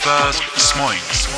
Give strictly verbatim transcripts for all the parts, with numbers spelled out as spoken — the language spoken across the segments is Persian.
ابوالفضل اسماعیل.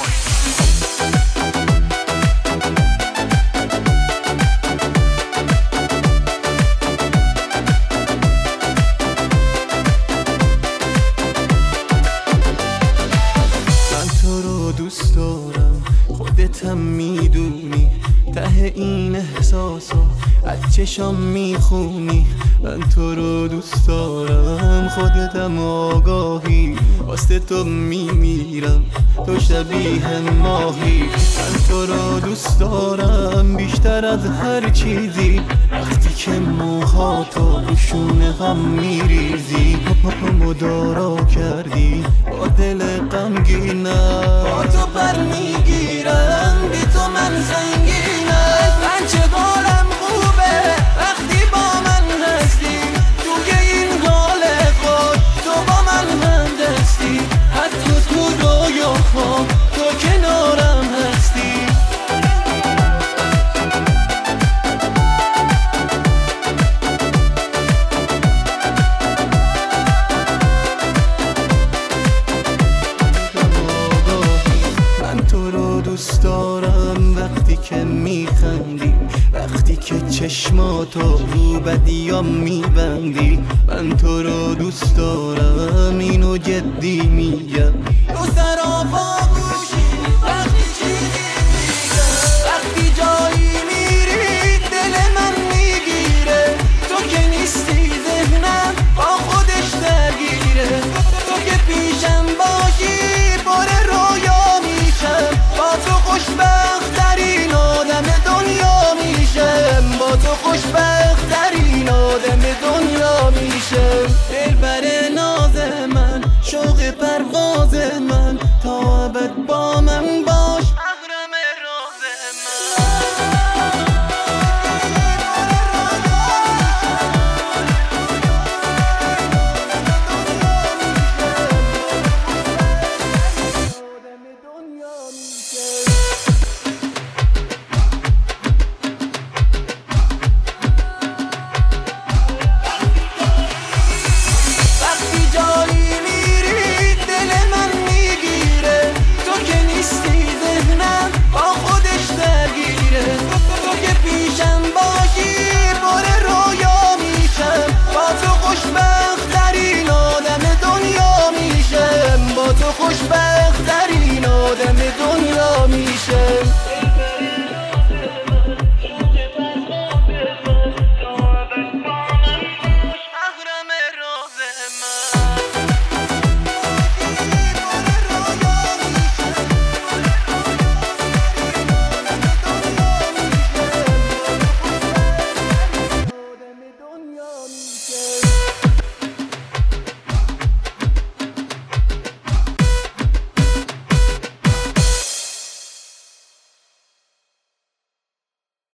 دوست دارم خودتم میدونی، ته این احساسا از چشام میخونی. من تو رو دوست دارم خودتم آگاهی، واسه تو میمیرم تو شبیه ماهی. من تو رو دوست دارم بیشتر از هر چیزی، وقتی که موهاتو روشونه غم میریزی. مدارا کردی با دل غمگینم، با تو پر میگیرم بی تو من سنگینم. من چه حالم خوبه وقتی با من هستی، توی این حال خود تو با من همدستی. حتی تو رویا خواب تو کنارم هستی. دوست دارم وقتی که میخندی، وقتی که چشماتو رو بدیام میبندی. من تو رو دوست دارم اینو جدی میگم. تو سراپا